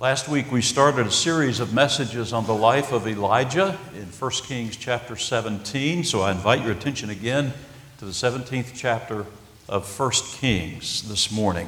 Last week we started a series of messages on the life of Elijah in 1 Kings chapter 17, so I invite your attention again to the 17th chapter of 1 Kings this morning.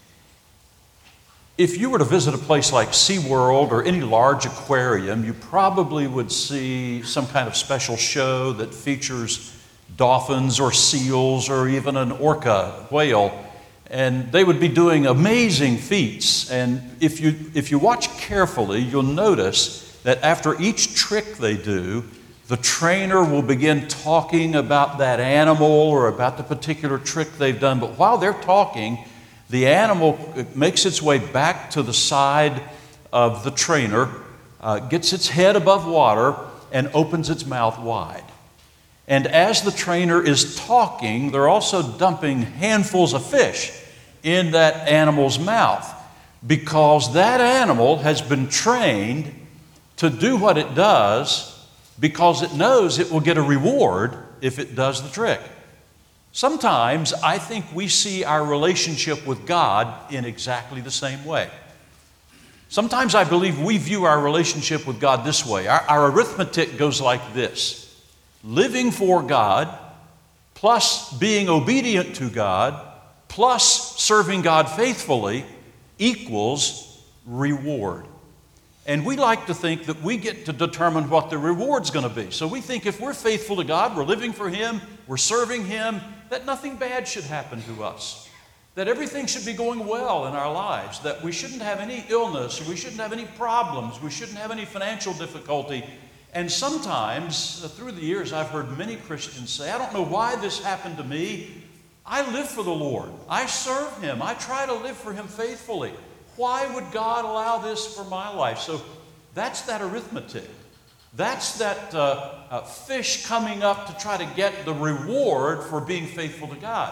If you were to visit a place like SeaWorld or any large aquarium, you probably would see some kind of special show that features dolphins or seals or even an orca whale. And they would be doing amazing feats. And if you watch carefully, you'll notice that after each trick they do, the trainer will begin talking about that animal or about the particular trick they've done. But while they're talking, the animal makes its way back to the side of the trainer, gets its head above water, and opens its mouth wide. And as the trainer is talking, they're also dumping handfuls of fish in that animal's mouth, because that animal has been trained to do what it does because it knows it will get a reward if it does the trick. Sometimes I think we see our relationship with God in exactly the same way. Sometimes I believe we view our relationship with God this way. Our arithmetic goes like this: living for God, plus being obedient to God, plus serving God faithfully equals reward. And we like to think that we get to determine what the reward's going to be. So we think if we're faithful to God, we're living for Him, we're serving Him, that nothing bad should happen to us, that everything should be going well in our lives, that we shouldn't have any illness, or we shouldn't have any problems, we shouldn't have any financial difficulty. And sometimes, through the years, I've heard many Christians say, I don't know why this happened to me. I live for the Lord. I serve Him. I try to live for Him faithfully. Why would God allow this for my life? So that's that arithmetic. That's that fish coming up to try to get the reward for being faithful to God.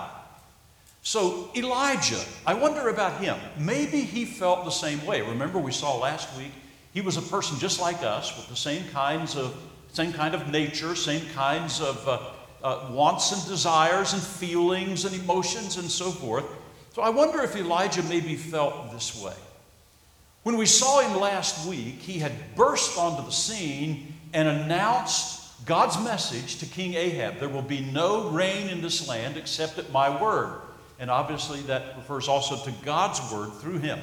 So Elijah, I wonder about him. Maybe he felt the same way. Remember, we saw last week, he was a person just like us with the same kind of nature, same kinds of wants and desires and feelings and emotions and so forth. So I wonder if Elijah maybe felt this way. When we saw him last week, he had burst onto the scene and announced God's message to King Ahab. There will be no rain in this land except at my word. And obviously that refers also to God's word through him.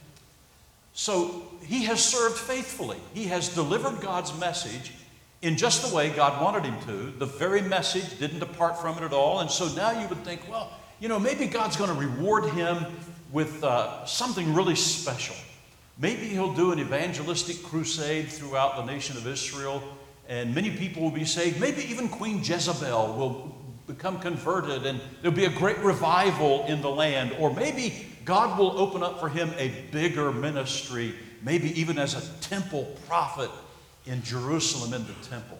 So he has served faithfully. He has delivered God's message in just the way God wanted him to. The very message didn't depart from it at all. And so now you would think, well, maybe God's going to reward him with something really special. Maybe he'll do an evangelistic crusade throughout the nation of Israel, and many people will be saved. Maybe even Queen Jezebel will become converted, and there'll be a great revival in the land. Or maybe God will open up for him a bigger ministry, maybe even as a temple prophet in Jerusalem in the temple.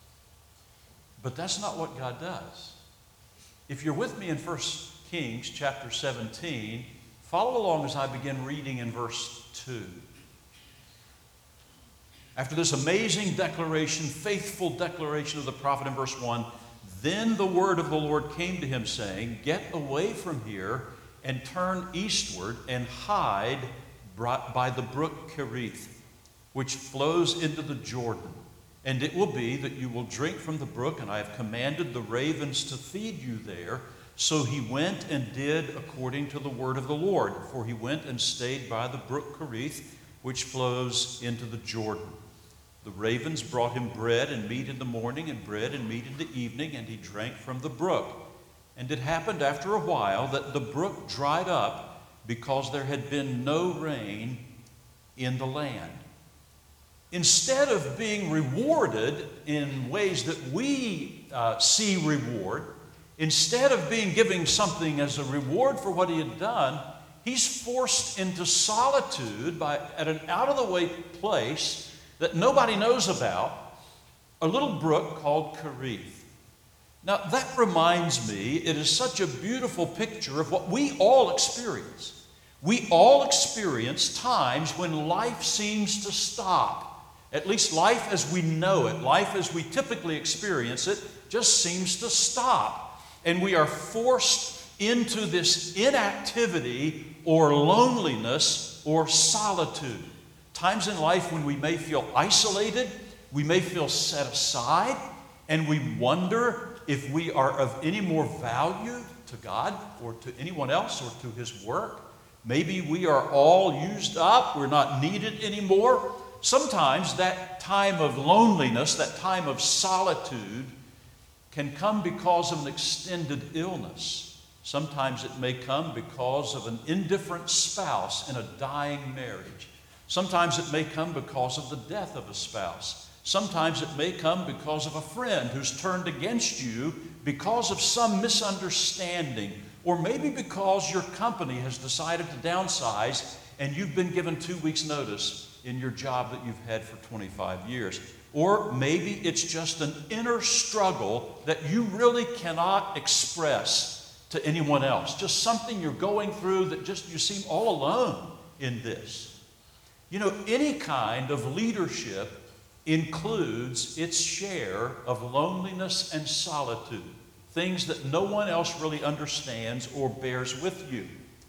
But that's not what God does. If you're with me in 1 Kings chapter 17, follow along as I begin reading in verse 2. After this amazing declaration, faithful declaration of the prophet in verse 1, then the word of the Lord came to him, saying, get away from here and turn eastward and hide by the brook Kerith, which flows into the Jordan. And it will be that you will drink from the brook, and I have commanded the ravens to feed you there. So he went and did according to the word of the Lord. For he went and stayed by the brook Kerith, which flows into the Jordan. The ravens brought him bread and meat in the morning, and bread and meat in the evening, and he drank from the brook. And it happened after a while that the brook dried up, because there had been no rain in the land. Instead of being rewarded in ways that we see reward, instead of giving something as a reward for what he had done, he's forced into solitude at an out-of-the-way place that nobody knows about, a little brook called Kerith. Now that reminds me, it is such a beautiful picture of what we all experience. We all experience times when life seems to stop. At least life as we know it, life as we typically experience it, just seems to stop. And we are forced into this inactivity or loneliness or solitude. times in life when we may feel isolated, we may feel set aside, and we wonder if we are of any more value to God or to anyone else or to His work. Maybe we are all used up, we're not needed anymore. Sometimes that time of loneliness, that time of solitude, can come because of an extended illness. Sometimes it may come because of an indifferent spouse in a dying marriage. Sometimes it may come because of the death of a spouse. Sometimes it may come because of a friend who's turned against you because of some misunderstanding, or maybe because your company has decided to downsize and you've been given 2 weeks' notice in your job that you've had for 25 years. Or maybe it's just an inner struggle that you really cannot express to anyone else. Just something you're going through that just you seem all alone in this. You know, any kind of leadership includes its share of loneliness and solitude, things that no one else really understands or bears with you.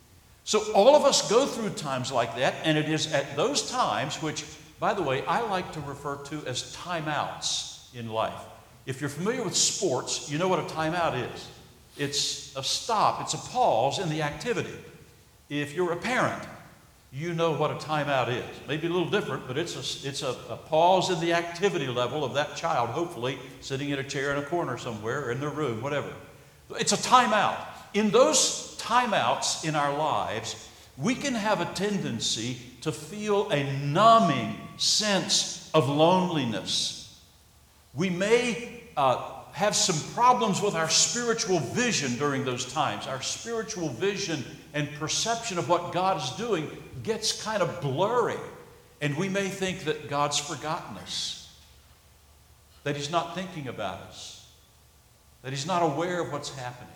So all of us go through times like that, and it is at those times, which, by the way, I like to refer to as timeouts in life. If you're familiar with sports, you know what a timeout is. It's a stop, it's a pause in the activity. If you're a parent, you know what a timeout is. Maybe a little different, but it's a pause in the activity level of that child, hopefully sitting in a chair in a corner somewhere or in their room, whatever. It's a timeout. In those timeouts in our lives, we can have a tendency to feel a numbing sense of loneliness. We may have some problems with our spiritual vision during those times. Our spiritual vision and perception of what God is doing gets kind of blurry, and we may think that God's forgotten us, that He's not thinking about us, that He's not aware of what's happening.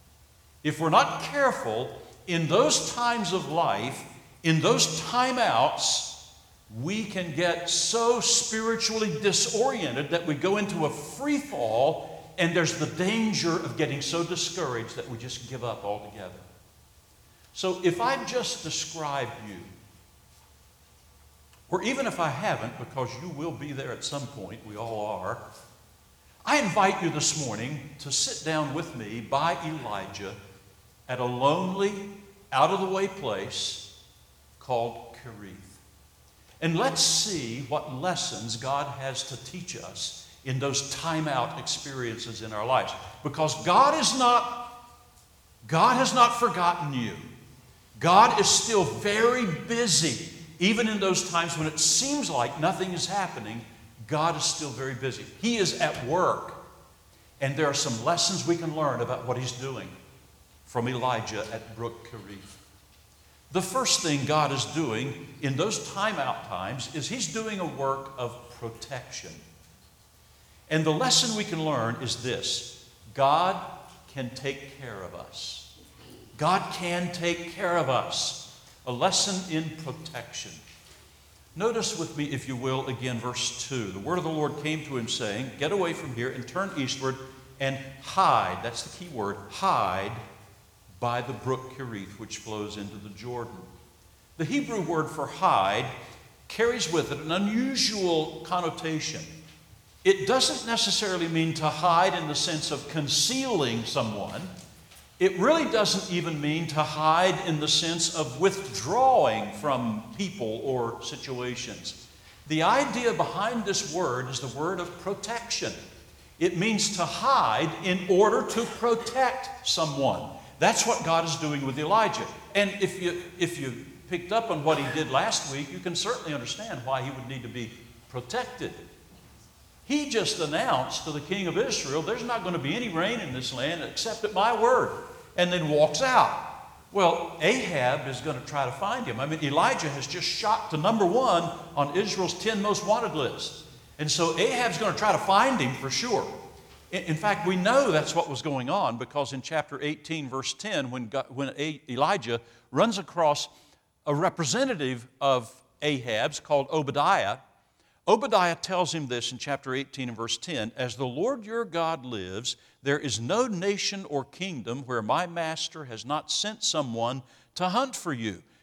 If we're not careful, in those times of life, in those timeouts, we can get so spiritually disoriented that we go into a free fall, and there's the danger of getting so discouraged that we just give up altogether. So if I just described you, or even if I haven't, because you will be there at some point, we all are, I invite you this morning to sit down with me by Elijah at a lonely, out-of-the-way place called Kerith. And let's see what lessons God has to teach us in those time-out experiences in our lives. Because God has not forgotten you. God is still very busy. Even in those times when it seems like nothing is happening, God is still very busy. He is at work. And there are some lessons we can learn about what He's doing from Elijah at Brook Kerith. The first thing God is doing in those timeout times is He's doing a work of protection. And the lesson we can learn is this: God can take care of us. God can take care of us. A lesson in protection. Notice with me, if you will, again, verse 2. The word of the Lord came to him, saying, "Get away from here and turn eastward and hide." That's the key word, hide, by the brook Kerith, which flows into the Jordan. The Hebrew word for hide carries with it an unusual connotation. It doesn't necessarily mean to hide in the sense of concealing someone. It really doesn't even mean to hide in the sense of withdrawing from people or situations. The idea behind this word is the word of protection. It means to hide in order to protect someone. That's what God is doing with Elijah. And if you picked up on what he did last week, you can certainly understand why he would need to be protected. He just announced to the king of Israel, there's not going to be any rain in this land except at my word, and then walks out. Well, Ahab is going to try to find him. I mean, Elijah has just shot to number 1 on Israel's 10 most wanted list. And so Ahab's going to try to find him for sure. In fact, we know that's what was going on because in chapter 18, verse 10, when Elijah runs across a representative of Ahab's called Obadiah, Obadiah tells him this in chapter 18 and verse 10, "As the Lord your God lives, there is no nation or kingdom where my master has not sent someone to hunt for you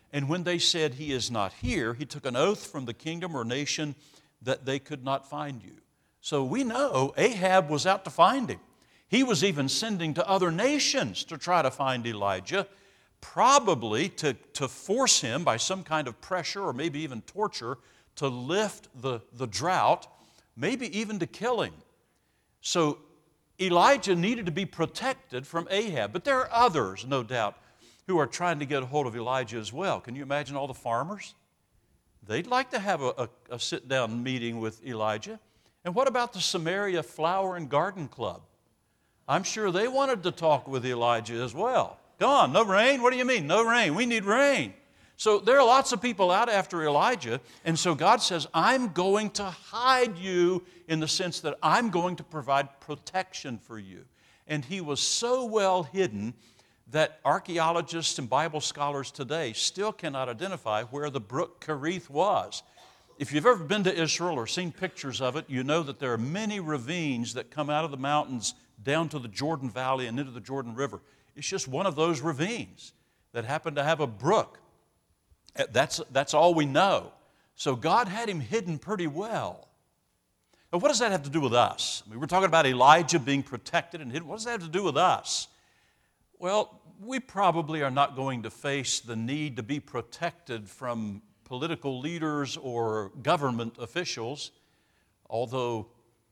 And when they said, "He is not here," he took an oath from the kingdom or nation that they could not find you. So we know Ahab was out to find him. He was even sending to other nations to try to find Elijah, probably to force him by some kind of pressure or maybe even torture to lift the drought, maybe even to kill him. So Elijah needed to be protected from Ahab. But there are others, no doubt, who are trying to get a hold of Elijah as well. Can you imagine all the farmers? They'd like to have a sit-down meeting with Elijah. And what about the Samaria Flower and Garden Club? I'm sure they wanted to talk with Elijah as well. Come on, no rain? What do you mean, no rain? We need rain. So there are lots of people out after Elijah, and so God says, I'm going to hide you in the sense that I'm going to provide protection for you. And he was so well hidden that archaeologists and Bible scholars today still cannot identify where the brook Kerith was. If you've ever been to Israel or seen pictures of it, you know that there are many ravines that come out of the mountains down to the Jordan Valley and into the Jordan River. It's just one of those ravines that happened to have a brook. That's all we know. So God had him hidden pretty well. Now, what does that have to do with us? I mean, we're talking about Elijah being protected and hidden. What does that have to do with us? Well, we probably are not going to face the need to be protected from political leaders or government officials, although,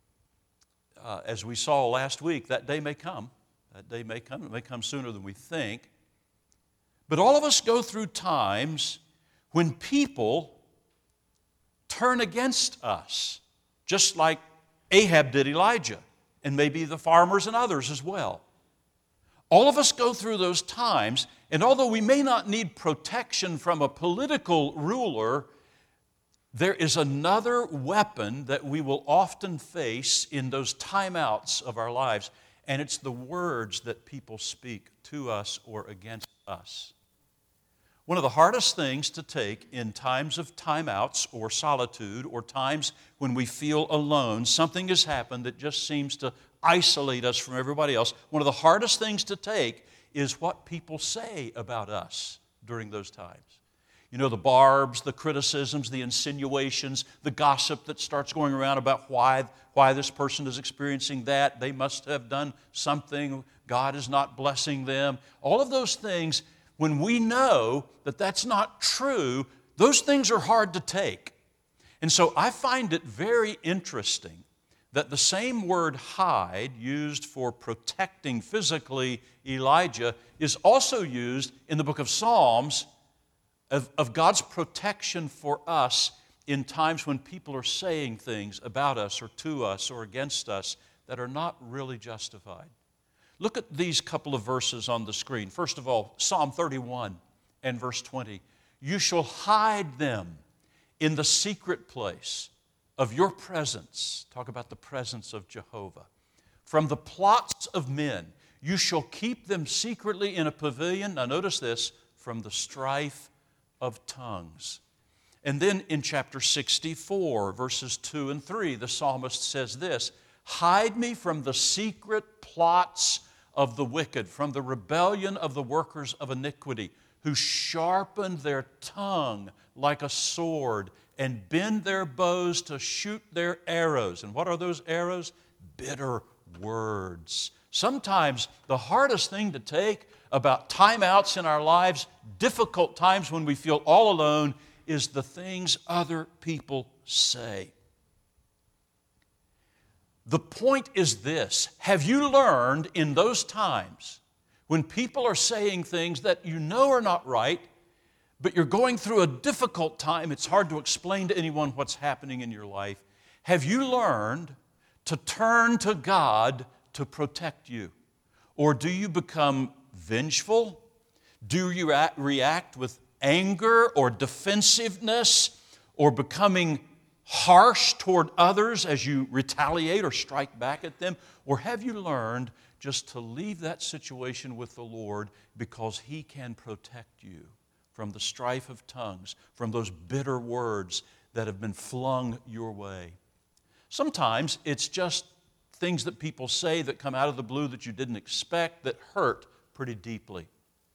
as we saw last week, that day may come. That day may come. It may come sooner than we think. But all of us go through times when people turn against us, just like Ahab did Elijah, and maybe the farmers and others as well. All of us go through those times, and although we may not need protection from a political ruler, there is another weapon that we will often face in those timeouts of our lives, and it's the words that people speak to us or against us. One of the hardest things to take in times of timeouts or solitude or times when we feel alone, something has happened that just seems to isolate us from everybody else. One of the hardest things to take is what people say about us during those times. You know, the barbs, the criticisms, the insinuations, the gossip that starts going around about why this person is experiencing that. They must have done something. God is not blessing them. All of those things, when we know that that's not true, those things are hard to take. And so I find it very interesting that the same word hide used for protecting physically Elijah is also used in the book of Psalms of God's protection for us in times when people are saying things about us or to us or against us that are not really justified. Look at these couple of verses on the screen. First of all, Psalm 31 and verse 20. You shall hide them in the secret place of your presence. Talk about the presence of Jehovah. From the plots of men, you shall keep them secretly in a pavilion. Now notice this, from the strife of tongues. And then in chapter 64, verses 2 and 3, the psalmist says this, hide me from the secret plots of the wicked, from the rebellion of the workers of iniquity, who sharpen their tongue like a sword and bend their bows to shoot their arrows. And what are those arrows? Bitter words. Sometimes the hardest thing to take about timeouts in our lives, difficult times when we feel all alone, is the things other people say. The point is this: have you learned in those times when people are saying things that you know are not right, but you're going through a difficult time, it's hard to explain to anyone what's happening in your life, have you learned to turn to God to protect you? Or do you become vengeful? Do you react with anger or defensiveness or becoming harsh toward others as you retaliate or strike back at them? Or have you learned just to leave that situation with the Lord because He can protect you from the strife of tongues, from those bitter words that have been flung your way? Sometimes it's just things that people say that come out of the blue that you didn't expect that hurt pretty deeply.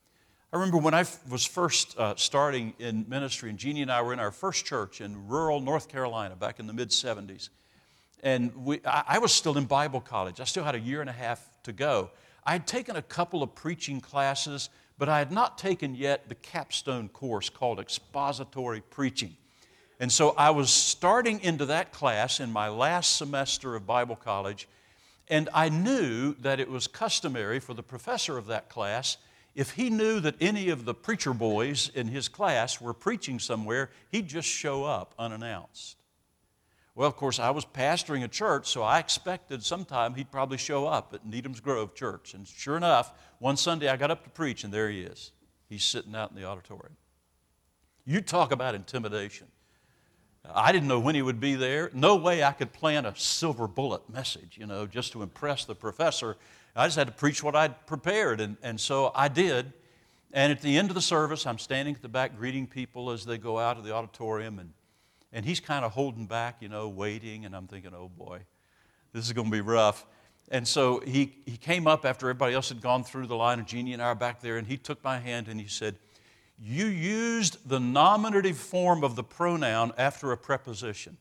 I remember when I was first starting in ministry, and Jeannie and I were in our first church in rural North Carolina back in the mid-'70s. And I was still in Bible college. I still had a year and a half to go. I had taken a couple of preaching classes, but I had not taken yet the capstone course called expository preaching. And so I was starting into that class in my last semester of Bible college, and I knew that it was customary for the professor of that class, if he knew that any of the preacher boys in his class were preaching somewhere, he'd just show up unannounced. Well, of course, I was pastoring a church, so I expected sometime he'd probably show up at Needham's Grove Church. And sure enough, one Sunday I got up to preach, and there he is. He's sitting out in the auditorium. You talk about intimidation. I didn't know when he would be there. No way I could plan a silver bullet message, just to impress the professor. I just had to preach what I'd prepared, and so I did. And at the end of the service, I'm standing at the back greeting people as they go out of the auditorium, and he's kind of holding back, waiting, and I'm thinking, oh boy, this is going to be rough. And so he came up after everybody else had gone through the line, and Jeannie and I are back there, and he took my hand and he said, "You used the nominative form of the pronoun after a preposition."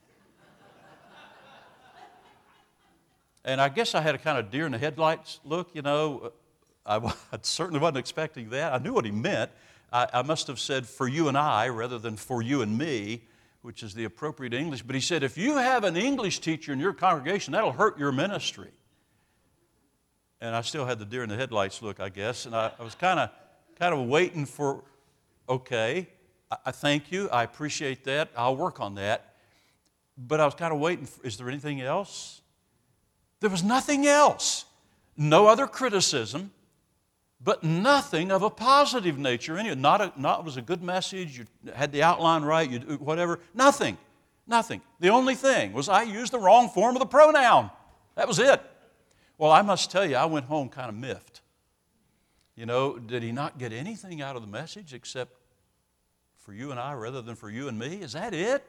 And I guess I had a kind of deer in the headlights look, I certainly wasn't expecting that. I knew what he meant. I must have said "for you and I" rather than "for you and me," which is the appropriate English. But he said, if you have an English teacher in your congregation, that'll hurt your ministry. And I still had the deer in the headlights look, I guess. And I was kind of waiting for, okay, I thank you. I appreciate that. I'll work on that. But I was kind of waiting for, is there anything else? There was nothing else. No other criticism, but nothing of a positive nature. Not it was a good message, you had the outline right, whatever. Nothing. The only thing was I used the wrong form of the pronoun. That was it. Well, I must tell you, I went home kind of miffed. Did he not get anything out of the message except "for you and I" rather than "for you and me"? Is that it?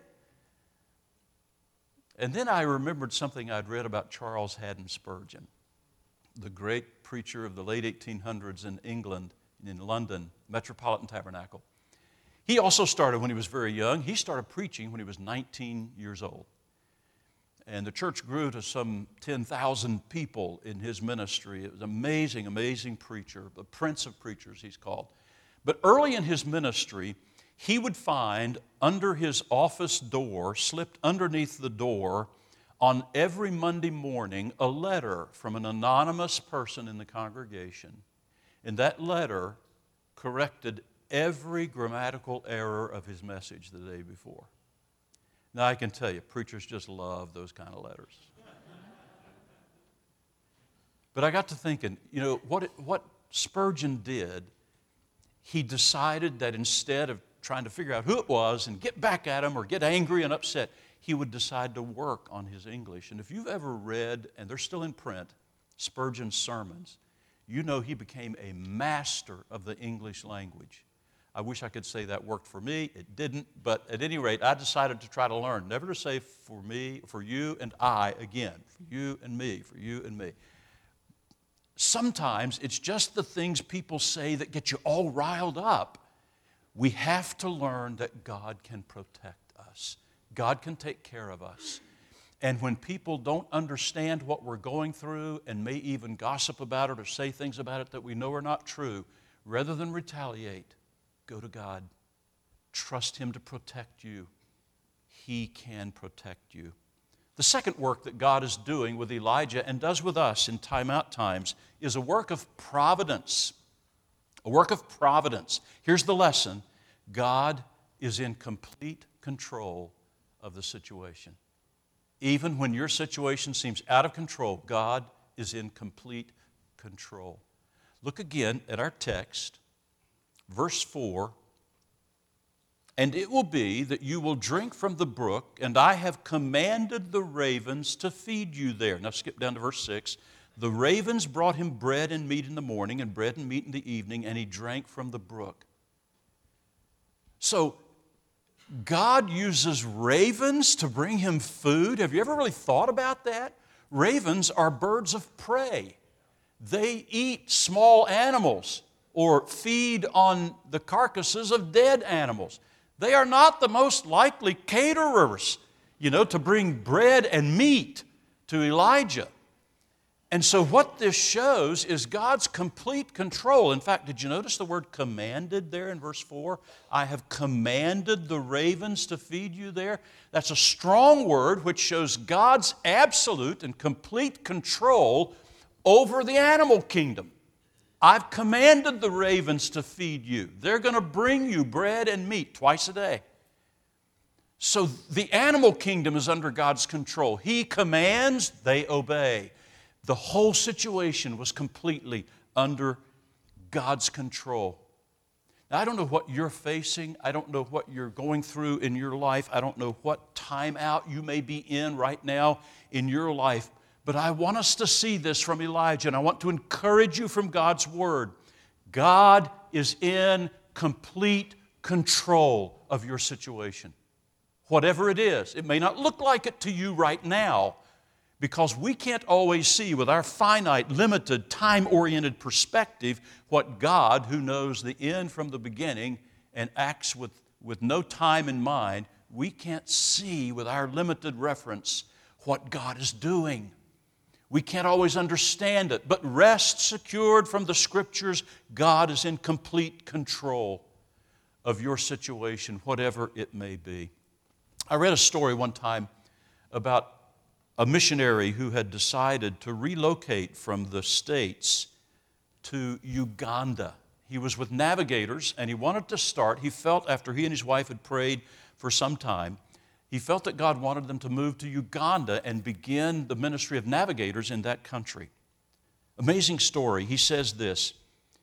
And then I remembered something I'd read about Charles Haddon Spurgeon, the great preacher of the late 1800s in England, in London, Metropolitan Tabernacle. He also started when he was very young. He started preaching when he was 19 years old. And the church grew to some 10,000 people in his ministry. It was an amazing, amazing preacher, the prince of preachers he's called. But early in his ministry, he would find under his office door, slipped underneath the door, on every Monday morning, a letter from an anonymous person in the congregation. And that letter corrected every grammatical error of his message the day before. Now, I can tell you, preachers just love those kind of letters. But I got to thinking, what Spurgeon did, he decided that instead of trying to figure out who it was and get back at him or get angry and upset, he would decide to work on his English. And if you've ever read, and they're still in print, Spurgeon's sermons, he became a master of the English language. I wish I could say that worked for me. It didn't, but at any rate, I decided to try to learn, never to say "for me," "for you and I" again, "for you and me," "for you and me." Sometimes it's just the things people say that get you all riled up. We have to learn that God can protect us. God can take care of us. And when people don't understand what we're going through and may even gossip about it or say things about it that we know are not true, rather than retaliate, go to God. Trust Him to protect you. He can protect you. The second work that God is doing with Elijah and does with us in timeout times is a work of providence. A work of providence. Here's the lesson. God is in complete control of the situation. Even when your situation seems out of control, God is in complete control. Look again at our text, verse 4. "And it will be that you will drink from the brook, and I have commanded the ravens to feed you there." Now skip down to verse 6. "The ravens brought him bread and meat in the morning, and bread and meat in the evening, and he drank from the brook." So, God uses ravens to bring him food. Have you ever really thought about that? Ravens are birds of prey. They eat small animals. or feed on the carcasses of dead animals. They are not the most likely caterers, to bring bread and meat to Elijah. And so what this shows is God's complete control. In fact, did you notice the word commanded there in verse 4? I have commanded the ravens to feed you there. That's a strong word which shows God's absolute and complete control over the animal kingdom. I've commanded the ravens to feed you. They're going to bring you bread and meat twice a day. So the animal kingdom is under God's control. He commands, they obey. The whole situation was completely under God's control. Now, I don't know what you're facing. I don't know what you're going through in your life. I don't know what time out you may be in right now in your life. But I want us to see this from Elijah, and I want to encourage you from God's Word. God is in complete control of your situation. Whatever it is, it may not look like it to you right now, because we can't always see with our finite, limited, time-oriented perspective what God, who knows the end from the beginning and acts with no time in mind, we can't see with our limited reference what God is doing. We can't always understand it, but rest secured from the Scriptures, God is in complete control of your situation, whatever it may be. I read a story one time about a missionary who had decided to relocate from the States to Uganda. He was with Navigators, and he wanted to start. He felt, after he and his wife had prayed for some time, he felt that God wanted them to move to Uganda and begin the ministry of Navigators in that country. Amazing story. He says this.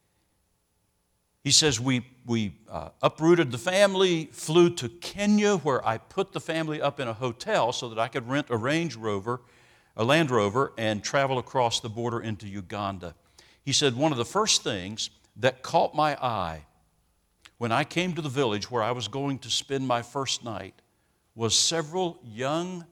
He says, we uprooted the family, flew to Kenya, where I put the family up in a hotel so that I could rent a Land Rover, and travel across the border into Uganda. He said, one of the first things that caught my eye when I came to the village where I was going to spend my first night was several young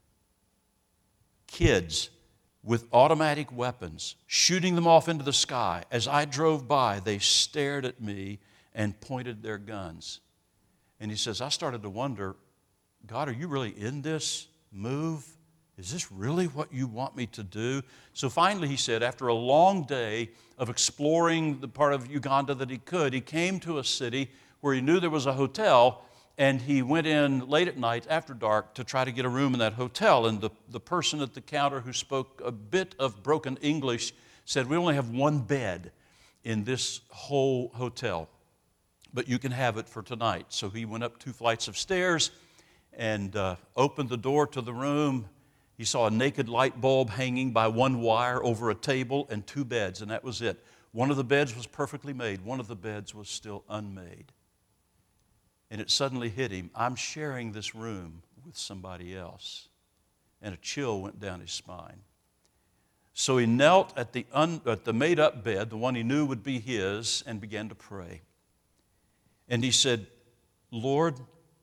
kids with automatic weapons, shooting them off into the sky. As I drove by, they stared at me and pointed their guns. And he says, I started to wonder, God, are you really in this move? Is this really what you want me to do? So finally, he said, after a long day of exploring the part of Uganda that he could, he came to a city where he knew there was a hotel, and he went in late at night after dark to try to get a room in that hotel. And the person at the counter, who spoke a bit of broken English, said, we only have one bed in this whole hotel, but you can have it for tonight. So he went up 2 flights of stairs and opened the door to the room. He saw a naked light bulb hanging by one wire over a table and 2 beds, and that was it. One of the beds was perfectly made. One of the beds was still unmade. And it suddenly hit him, I'm sharing this room with somebody else. And a chill went down his spine. So he knelt at the made-up bed, the one he knew would be his, and began to pray. And he said, Lord,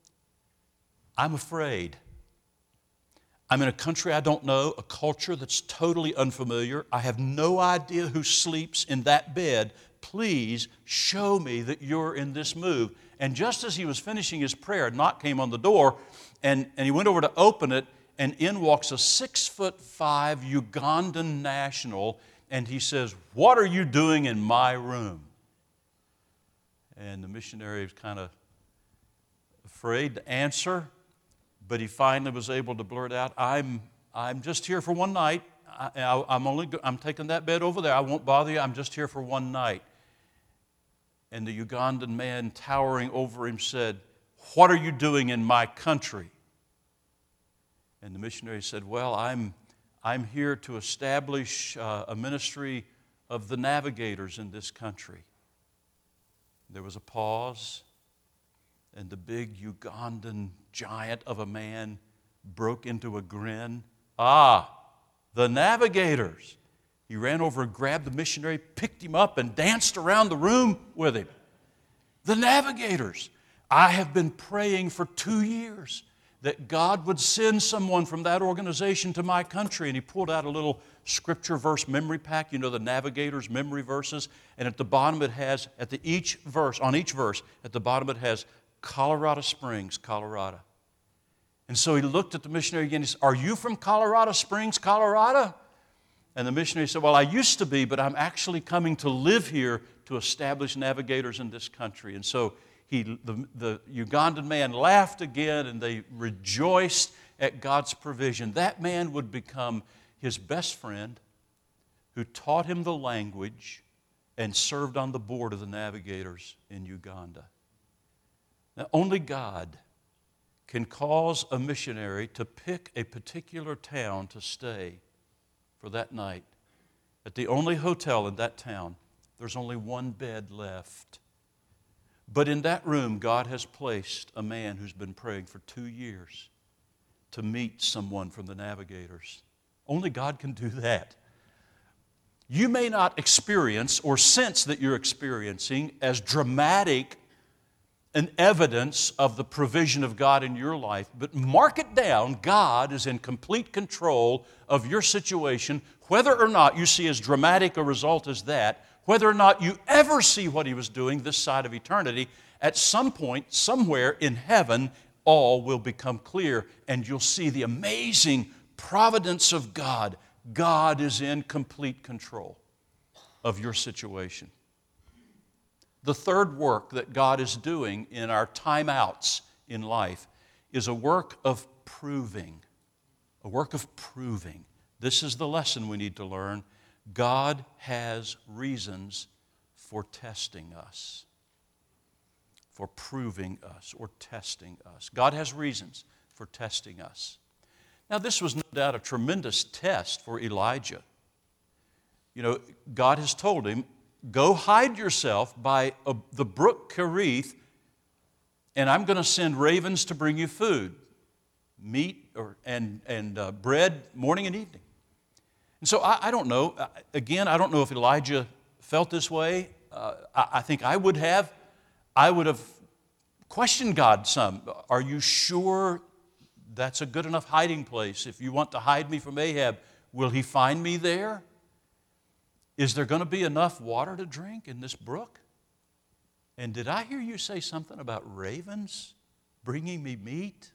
I'm afraid. I'm in a country I don't know, a culture that's totally unfamiliar. I have no idea who sleeps in that bed. Please show me that you're in this move. And just as he was finishing his prayer, a knock came on the door, and he went over to open it, and in walks a 6'5" Ugandan national, and he says, what are you doing in my room? And the missionary was kind of afraid to answer, but he finally was able to blurt out, I'm just here for one night. I'm taking that bed over there. I won't bother you. I'm just here for one night. And the Ugandan man, towering over him, said, what are you doing in my country? And the missionary said, well, I'm here to establish a ministry of the Navigators in this country. There was a pause, and the big Ugandan giant of a man broke into a grin. Ah, the Navigators. He ran over and grabbed the missionary, picked him up, and danced around the room with him. The Navigators. I have been praying for 2 years that God would send someone from that organization to my country. And he pulled out a little scripture verse memory pack, you know, the Navigator's memory verses. And at the bottom it has, on each verse, at the bottom it has Colorado Springs, Colorado. And so he looked at the missionary again. He said, "Are you from Colorado Springs, Colorado?" And the missionary said, "Well, I used to be, but I'm actually coming to live here to establish Navigators in this country." And so the Ugandan man laughed again, and they rejoiced at God's provision. That man would become his best friend, who taught him the language and served on the board of the Navigators in Uganda. Now, only God can cause a missionary to pick a particular town to stay for that night. At the only hotel in that town, there's only one bed left. But in that room, God has placed a man who's been praying for 2 years to meet someone from the Navigators. Only God can do that. You may not experience or sense that you're experiencing as dramatic an evidence of the provision of God in your life, but mark it down, God is in complete control of your situation, whether or not you see as dramatic a result as that, whether or not you ever see what He was doing this side of eternity. At some point, somewhere in heaven, all will become clear, and you'll see the amazing providence of God. God is in complete control of your situation. The third work that God is doing in our timeouts in life is a work of proving. A work of proving. This is the lesson we need to learn. God has reasons for testing us, for proving us or testing us. God has reasons for testing us. Now, this was no doubt a tremendous test for Elijah. You know, God has told him, "Go hide yourself by the brook Kerith, and I'm going to send ravens to bring you food, meat and bread morning and evening." And so I don't know. Again, I don't know if Elijah felt this way. I think I would have. I would have questioned God some. Are you sure that's a good enough hiding place? If you want to hide me from Ahab, will he find me there? Is there going to be enough water to drink in this brook? And did I hear you say something about ravens bringing me meat?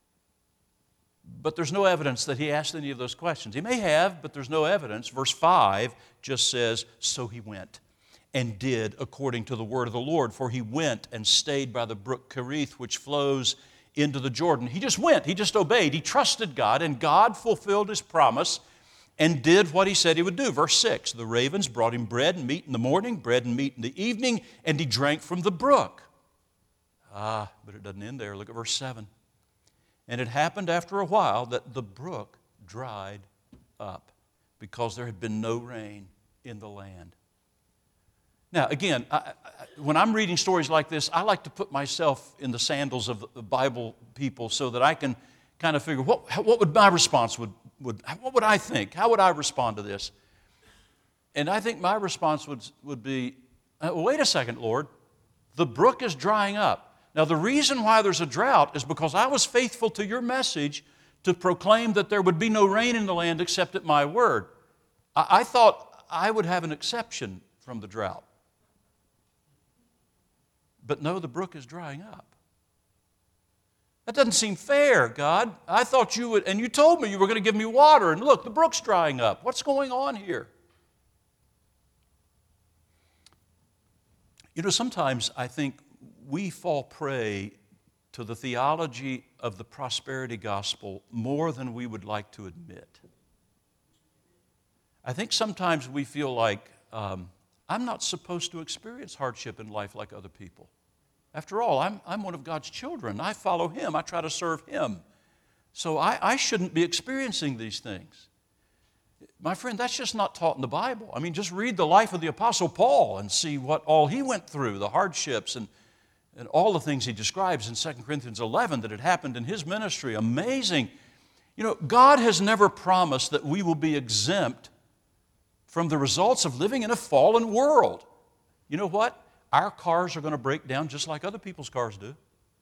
But there's no evidence that he asked any of those questions. He may have, but there's no evidence. Verse 5 just says, "So he went and did according to the word of the Lord, for he went and stayed by the brook Kerith, which flows into the Jordan." He just went. He just obeyed. He trusted God, and God fulfilled His promise and did what He said He would do. Verse 6, "The ravens brought him bread and meat in the morning, bread and meat in the evening, and he drank from the brook." But it doesn't end there. Look at verse 7. "And it happened after a while that the brook dried up because there had been no rain in the land." Now, again, when I'm reading stories like this, I like to put myself in the sandals of the Bible people so that I can kind of figure what would my response what would I think? How would I respond to this? And I think my response would be, wait a second, Lord, the brook is drying up. Now, the reason why there's a drought is because I was faithful to your message to proclaim that there would be no rain in the land except at my word. I thought I would have an exception from the drought. But no, the brook is drying up. That doesn't seem fair, God. I thought you would, and you told me you were going to give me water, and look, the brook's drying up. What's going on here? You know, sometimes I think we fall prey to the theology of the prosperity gospel more than we would like to admit. I think sometimes we feel like I'm not supposed to experience hardship in life like other people. After all, I'm one of God's children. I follow Him. I try to serve Him. So I shouldn't be experiencing these things. My friend, that's just not taught in the Bible. I mean, just read the life of the Apostle Paul and see what all he went through, the hardships and all the things he describes in 2 Corinthians 11 that had happened in his ministry. Amazing. You know, God has never promised that we will be exempt from the results of living in a fallen world. You know what? Our cars are going to break down just like other people's cars do.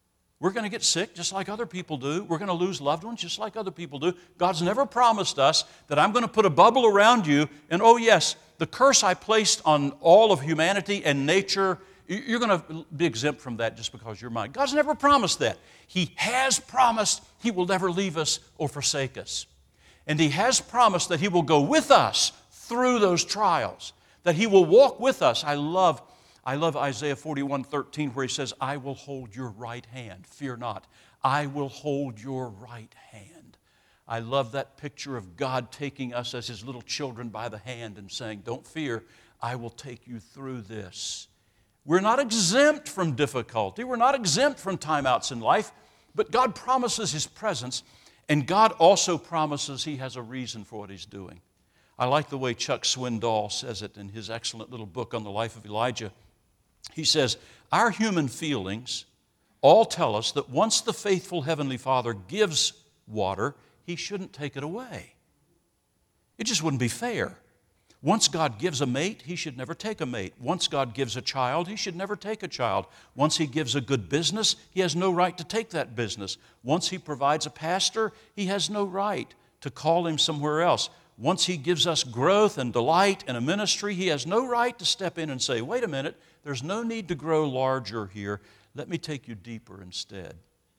We're going to get sick just like other people do. We're going to lose loved ones just like other people do. God's never promised us that I'm going to put a bubble around you and, oh yes, the curse I placed on all of humanity and nature, you're going to be exempt from that just because you're mine. God's never promised that. He has promised He will never leave us or forsake us. And He has promised that He will go with us through those trials, that He will walk with us. I love Isaiah 41:13 where He says, I will hold your right hand. Fear not. I will hold your right hand. I love that picture of God taking us as His little children by the hand and saying, don't fear, I will take you through this. We're not exempt from difficulty. We're not exempt from timeouts in life, but God promises His presence, and God also promises He has a reason for what He's doing. I like the way Chuck Swindoll says it in his excellent little book on the life of Elijah. He says, our human feelings all tell us that once the faithful Heavenly Father gives water, He shouldn't take it away. It just wouldn't be fair. Once God gives a mate, He should never take a mate. Once God gives a child, He should never take a child. Once He gives a good business, He has no right to take that business. Once He provides a pastor, He has no right to call him somewhere else. Once He gives us growth and delight in a ministry, He has no right to step in and say, wait a minute, there's no need to grow larger here. Let me take you deeper instead.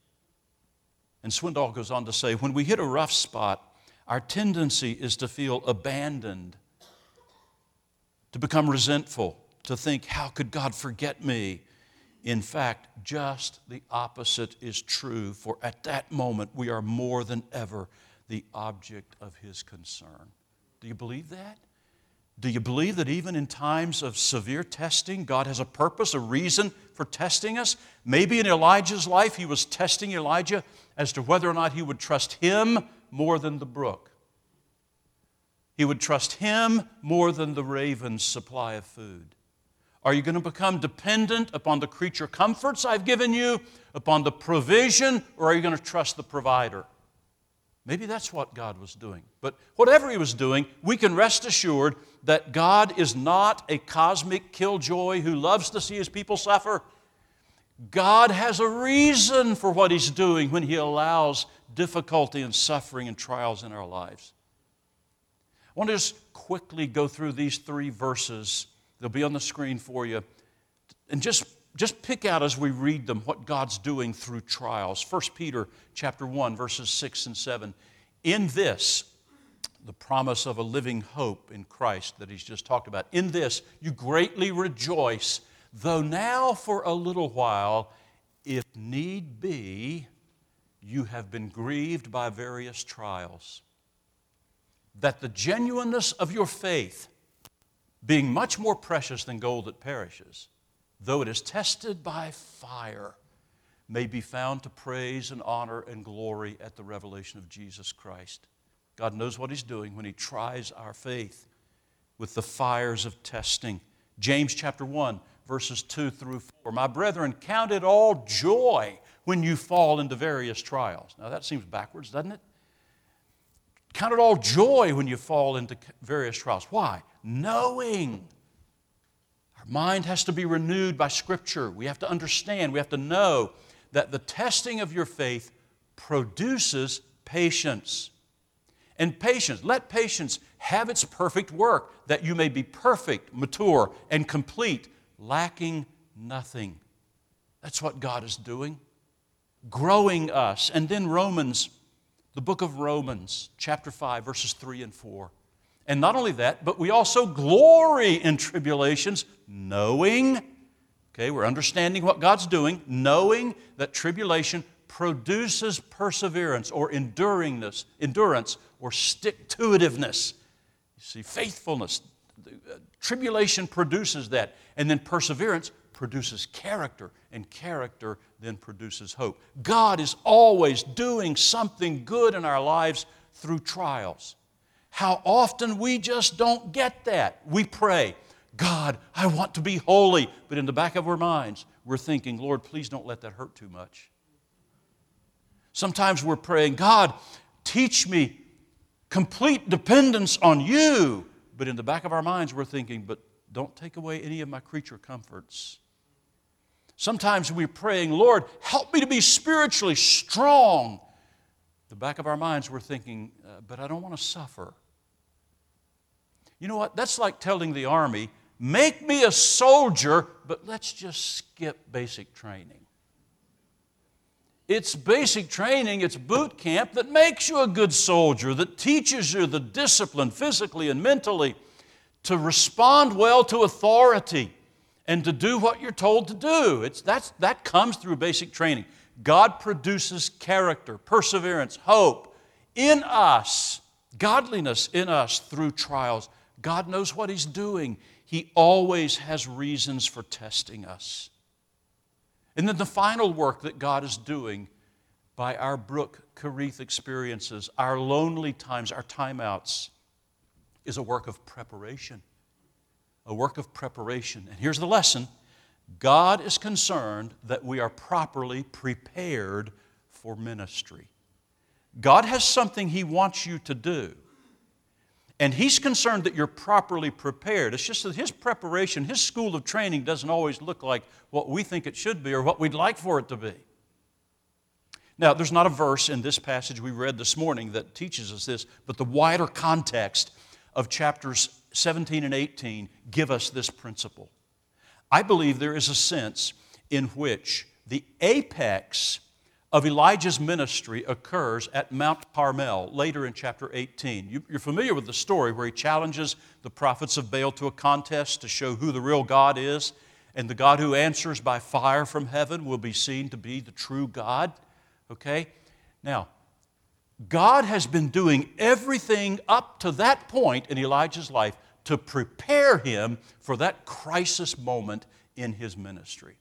And Swindoll goes on to say, when we hit a rough spot, our tendency is to feel abandoned, to become resentful, to think, how could God forget me? In fact, just the opposite is true, for at that moment we are more than ever the object of His concern. Do you believe that? Do you believe that even in times of severe testing, God has a purpose, a reason for testing us? Maybe in Elijah's life, He was testing Elijah as to whether or not he would trust Him more than the brook. He would trust Him more than the raven's supply of food. Are you going to become dependent upon the creature comforts I've given you, upon the provision, or are you going to trust the provider? Maybe that's what God was doing. But whatever He was doing, we can rest assured that God is not a cosmic killjoy who loves to see His people suffer. God has a reason for what He's doing when He allows difficulty and suffering and trials in our lives. I want to just quickly go through these 3 verses. They'll be on the screen for you. And just pick out as we read them what God's doing through trials. 1 Peter chapter 1, verses 6 and 7. In this, the promise of a living hope in Christ that He's just talked about. In this, you greatly rejoice, though now for a little while, if need be, you have been grieved by various trials. That the genuineness of your faith, being much more precious than gold that perishes, though it is tested by fire, may be found to praise and honor and glory at the revelation of Jesus Christ. God knows what He's doing when He tries our faith with the fires of testing. James chapter 1, verses 2 through 4. My brethren, count it all joy when you fall into various trials. Now that seems backwards, doesn't it? Count it all joy when you fall into various trials. Why? Knowing. Our mind has to be renewed by Scripture. We have to understand, we have to know that the testing of your faith produces patience. And patience, let patience have its perfect work, that you may be perfect, mature, and complete, lacking nothing. That's what God is doing, growing us. And then Romans, the book of Romans, chapter 5, verses 3 and 4. And not only that, but we also glory in tribulations, knowing, okay, we're understanding what God's doing, knowing that tribulation produces perseverance or endurance or stick-to-itiveness. You see, faithfulness. Tribulation produces that. And then perseverance produces character, and character then produces hope. God is always doing something good in our lives through trials. How often we just don't get that. We pray, God, I want to be holy. But in the back of our minds, we're thinking, Lord, please don't let that hurt too much. Sometimes we're praying, God, teach me complete dependence on You. But in the back of our minds, we're thinking, but don't take away any of my creature comforts. Sometimes we're praying, Lord, help me to be spiritually strong. The back of our minds we're thinking, but I don't want to suffer. You know what? That's like telling the army, make me a soldier, but let's just skip basic training. It's basic training, it's boot camp that makes you a good soldier, that teaches you the discipline physically and mentally to respond well to authority and to do what you're told to do. That comes through basic training. God produces character, perseverance, hope in us, godliness in us through trials. God knows what He's doing. He always has reasons for testing us. And then the final work that God is doing by our Brook Kerith experiences, our lonely times, our timeouts, is a work of preparation. A work of preparation. And here's the lesson. God is concerned that we are properly prepared for ministry. God has something He wants you to do. And He's concerned that you're properly prepared. It's just that His preparation, His school of training doesn't always look like what we think it should be or what we'd like for it to be. Now, there's not a verse in this passage we read this morning that teaches us this, but the wider context of chapters 17 and 18 give us this principle. I believe there is a sense in which the apex of Elijah's ministry occurs at Mount Carmel later in chapter 18. You're familiar with the story where he challenges the prophets of Baal to a contest to show who the real God is, and the God who answers by fire from heaven will be seen to be the true God. Okay? Now, God has been doing everything up to that point in Elijah's life to prepare him for that crisis moment in his ministry.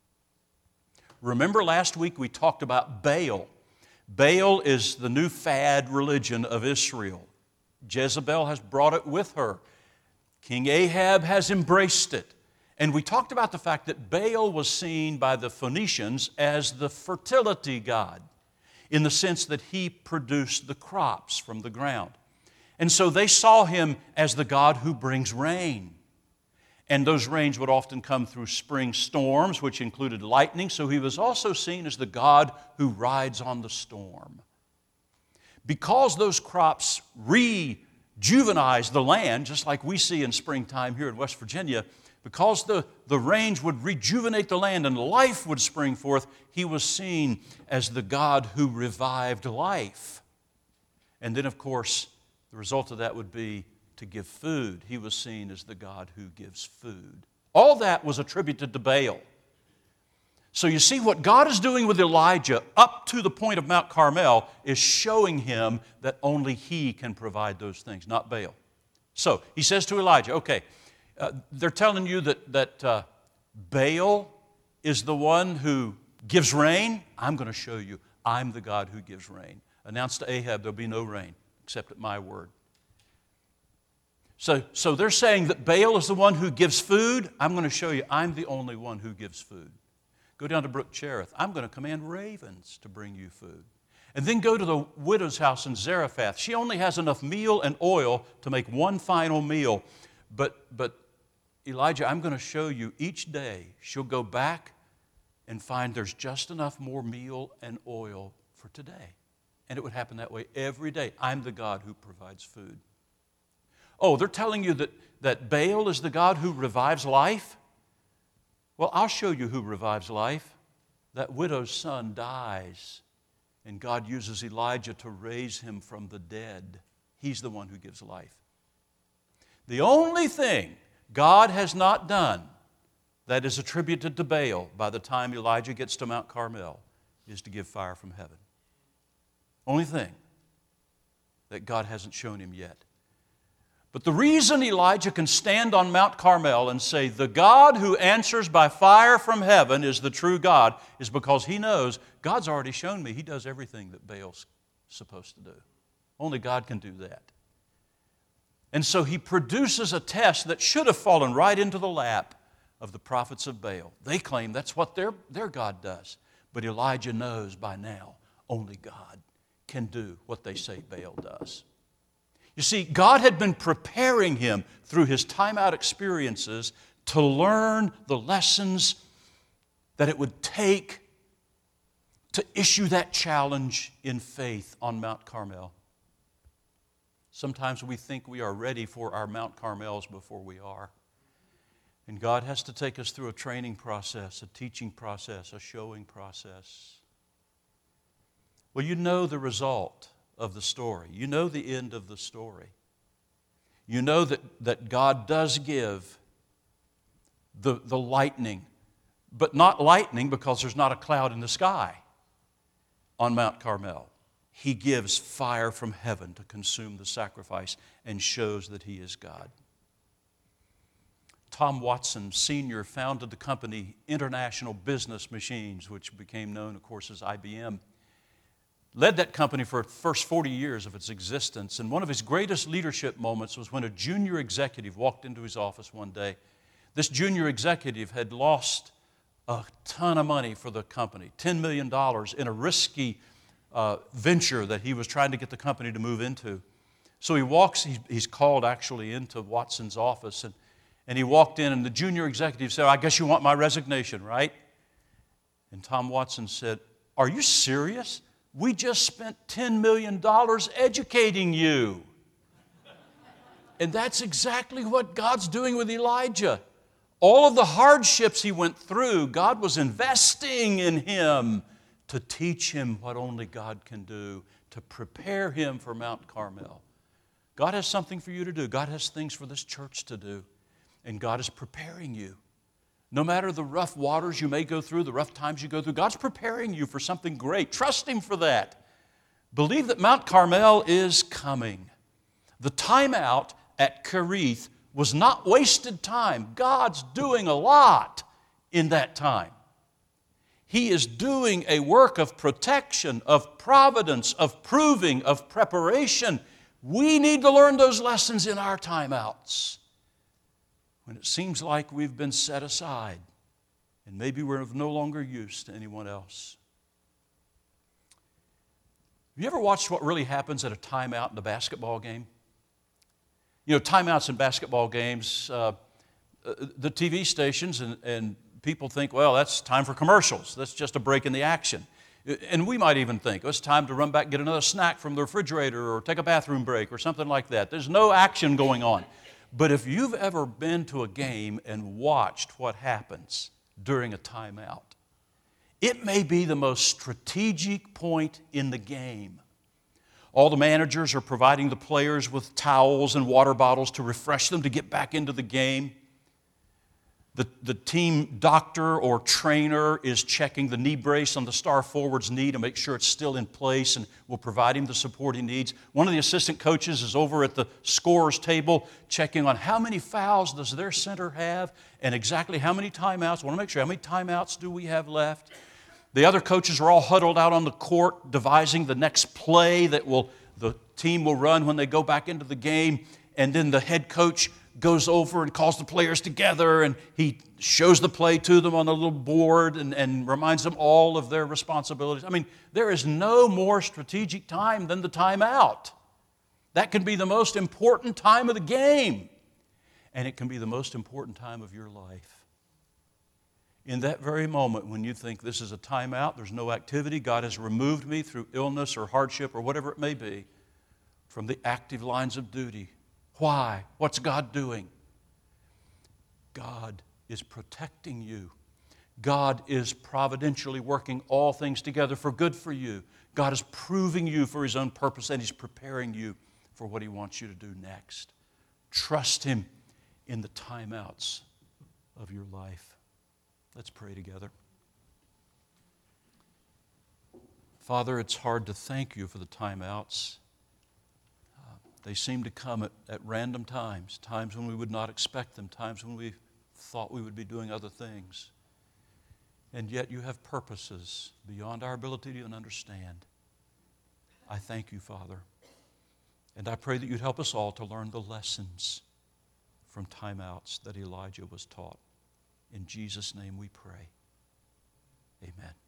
Remember last week we talked about Baal. Baal is the new fad religion of Israel. Jezebel has brought it with her. King Ahab has embraced it. And we talked about the fact that Baal was seen by the Phoenicians as the fertility god, in the sense that he produced the crops from the ground. And so they saw him as the God who brings rain. And those rains would often come through spring storms, which included lightning. So he was also seen as the God who rides on the storm. Because those crops rejuvenized the land, just like we see in springtime here in West Virginia, because the rains would rejuvenate the land and life would spring forth, he was seen as the God who revived life. And then, of course, the result of that would be to give food. He was seen as the God who gives food. All that was attributed to Baal. So you see, what God is doing with Elijah up to the point of Mount Carmel is showing him that only He can provide those things, not Baal. So He says to Elijah, okay, they're telling you that Baal is the one who gives rain. I'm going to show you I'm the God who gives rain. Announce to Ahab there'll be no rain except at my word. So they're saying that Baal is the one who gives food. I'm going to show you I'm the only one who gives food. Go down to Brook Cherith. I'm going to command ravens to bring you food. And then go to the widow's house in Zarephath. She only has enough meal and oil to make one final meal. But Elijah, I'm going to show you each day she'll go back and find there's just enough more meal and oil for today. And it would happen that way every day. I'm the God who provides food. Oh, they're telling you that Baal is the God who revives life? Well, I'll show you who revives life. That widow's son dies, and God uses Elijah to raise him from the dead. He's the one who gives life. The only thing God has not done that is attributed to Baal by the time Elijah gets to Mount Carmel is to give fire from heaven. Only thing that God hasn't shown him yet. But the reason Elijah can stand on Mount Carmel and say, the God who answers by fire from heaven is the true God, is because he knows God's already shown me He does everything that Baal's supposed to do. Only God can do that. And so he produces a test that should have fallen right into the lap of the prophets of Baal. They claim that's what their God does. But Elijah knows by now only God can do what they say Baal does. You see, God had been preparing him through his time-out experiences to learn the lessons that it would take to issue that challenge in faith on Mount Carmel. Sometimes we think we are ready for our Mount Carmels before we are. And God has to take us through a training process, a teaching process, a showing process. Well, you know the result of the story. You know the end of the story. You know that God does give the lightning, but not lightning because there's not a cloud in the sky on Mount Carmel. He gives fire from heaven to consume the sacrifice and shows that He is God. Tom Watson Sr. founded the company International Business Machines, which became known, of course, as IBM. Led that company for the first 40 years of its existence, and one of his greatest leadership moments was when a junior executive walked into his office one day. This junior executive had lost a ton of money for the company, $10 million in a risky venture that he was trying to get the company to move into. So he's called actually into Watson's office, and he walked in, and the junior executive said, "I guess you want my resignation, right?" And Tom Watson said, "Are you serious? We just spent $10 million educating you." And that's exactly what God's doing with Elijah. All of the hardships he went through, God was investing in him to teach him what only God can do, to prepare him for Mount Carmel. God has something for you to do. God has things for this church to do. And God is preparing you. No matter the rough waters you may go through, the rough times you go through, God's preparing you for something great. Trust Him for that. Believe that Mount Carmel is coming. The time out at Kerith was not wasted time. God's doing a lot in that time. He is doing a work of protection, of providence, of proving, of preparation. We need to learn those lessons in our timeouts, when it seems like we've been set aside and maybe we're of no longer use to anyone else. Have you ever watched what really happens at a timeout in a basketball game? You know, timeouts in basketball games, the TV stations and people think, well, that's time for commercials. That's just a break in the action. And we might even think, it's time to run back and get another snack from the refrigerator or take a bathroom break or something like that. There's no action going on. But if you've ever been to a game and watched what happens during a timeout, it may be the most strategic point in the game. All the managers are providing the players with towels and water bottles to refresh them to get back into the game. The team doctor or trainer is checking the knee brace on the star forward's knee to make sure it's still in place and will provide him the support he needs. One of the assistant coaches is over at the scorer's table checking on how many fouls does their center have and exactly how many timeouts. I want to make sure, how many timeouts do we have left? The other coaches are all huddled out on the court devising the next play that the team will run when they go back into the game. And then the head coach goes over and calls the players together, and he shows the play to them on a little board and reminds them all of their responsibilities. I mean, there is no more strategic time than the timeout. That can be the most important time of the game, and it can be the most important time of your life. In that very moment when you think this is a timeout, there's no activity, God has removed me through illness or hardship or whatever it may be from the active lines of duty. Why? What's God doing? God is protecting you. God is providentially working all things together for good for you. God is proving you for His own purpose, and He's preparing you for what He wants you to do next. Trust Him in the timeouts of your life. Let's pray together. Father, it's hard to thank You for the timeouts. They seem to come at random times when we would not expect them, times when we thought we would be doing other things. And yet You have purposes beyond our ability to understand. I thank You, Father. And I pray that You'd help us all to learn the lessons from timeouts that Elijah was taught. In Jesus' name we pray. Amen.